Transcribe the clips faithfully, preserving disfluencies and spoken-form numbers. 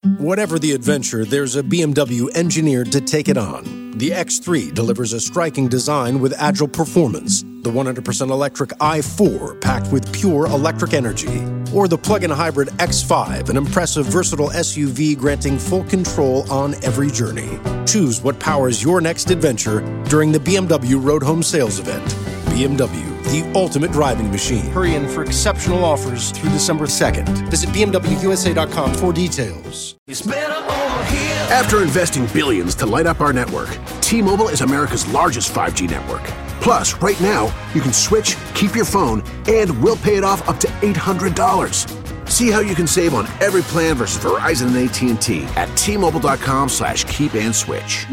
Whatever the adventure, there's a B M W engineered to take it on. The X three delivers a striking design with agile performance. The one hundred percent electric i four, packed with pure electric energy. Or the plug-in hybrid X five, an impressive, versatile S U V granting full control on every journey. Choose what powers your next adventure during the B M W Road Home Sales Event. B M W, the ultimate driving machine. Hurry in for exceptional offers through December second. Visit B M W U S A dot com for details. It's better over here. After investing billions to light up our network, T-Mobile is America's largest five G network. Plus, right now, you can switch, keep your phone, and we'll pay it off up to eight hundred dollars. See how you can save on every plan versus Verizon and A T and T at T-Mobile.com slash keep and switch.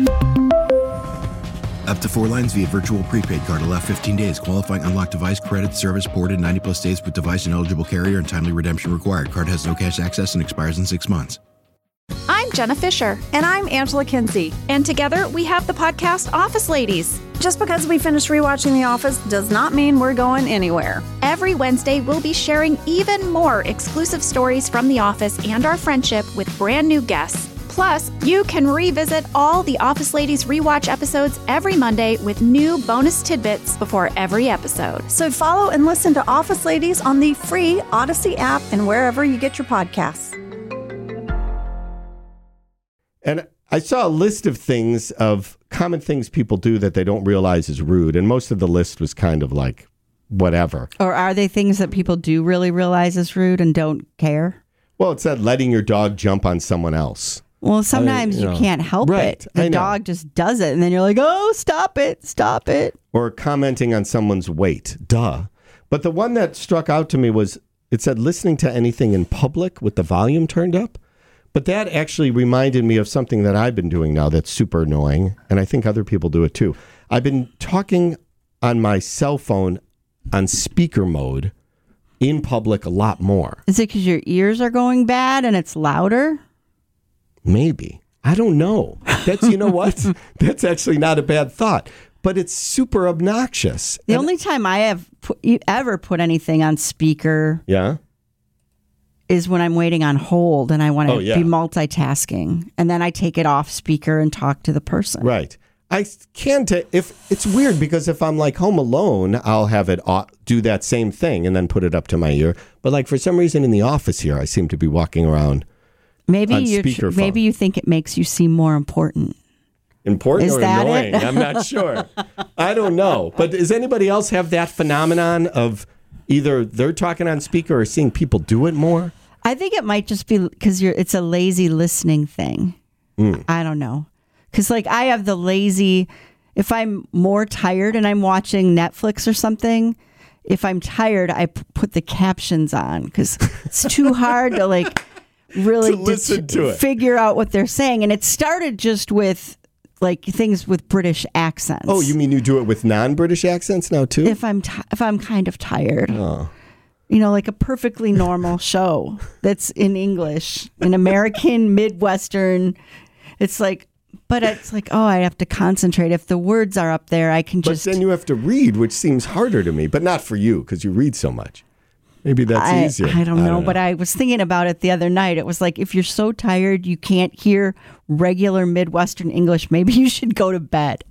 Up to four lines via virtual prepaid card. Allow fifteen days. Qualifying unlocked device credit service ported ninety plus days with device and eligible carrier and timely redemption required. Card has no cash access and expires in six months. I'm Jenna Fisher. And I'm Angela Kinsey. And together we have the podcast Office Ladies. Just because we finished rewatching The Office does not mean we're going anywhere. Every Wednesday, we'll be sharing even more exclusive stories from The Office and our friendship with brand new guests. Plus, you can revisit all the Office Ladies rewatch episodes every Monday with new bonus tidbits before every episode. So follow and listen to Office Ladies on the free Odyssey app and wherever you get your podcasts. And I saw a list of things, of common things people do that they don't realize is rude. And most of the list was kind of like, whatever. Or are they things that people do really realize is rude and don't care? Well, it said letting your dog jump on someone else. Well, sometimes I mean, you, you know, can't help right, it. The dog just does it. And then you're like, oh, stop it, stop it. Or commenting on someone's weight. Duh. But the one that struck out to me was, it said listening to anything in public with the volume turned up. But that actually reminded me of something that I've been doing now that's super annoying. And I think other people do it too. I've been talking on my cell phone on speaker mode in public a lot more. Is it because your ears are going bad and it's louder? Maybe. I don't know. That's, you know what? That's actually not a bad thought. But it's super obnoxious. The and only time I have put, ever put anything on speaker yeah. is when I'm waiting on hold and I want to oh, yeah. be multitasking. And then I take it off speaker and talk to the person. Right. I can take, if it's weird because if I'm like home alone, I'll have it do that same thing and then put it up to my ear. But like for some reason in the office here, I seem to be walking around. Maybe you maybe you think it makes you seem more important. Important is or that annoying? It? I'm not sure. I don't know. But does anybody else have that phenomenon of either they're talking on speaker or seeing people do it more? I think it might just be because you're. It's a lazy listening thing. Mm. I don't know. Because like I have the lazy. If I'm more tired and I'm watching Netflix or something, if I'm tired, I p- put the captions on because it's too hard to like. really to listen to to it. Figure out what they're saying. And it started just with like things with British accents. Oh, you mean you do it with non-British accents now too? If I'm t- if I'm kind of tired. Oh. You know, like a perfectly normal show that's in English, an American Midwestern. It's like, but it's like, oh, I have to concentrate. If the words are up there, I can just. But then you have to read, which seems harder to me, but not for you because you read so much. Maybe that's I, easier. I don't know, I don't know, but I was thinking about it the other night. It was like, if you're so tired you can't hear regular Midwestern English, maybe you should go to bed.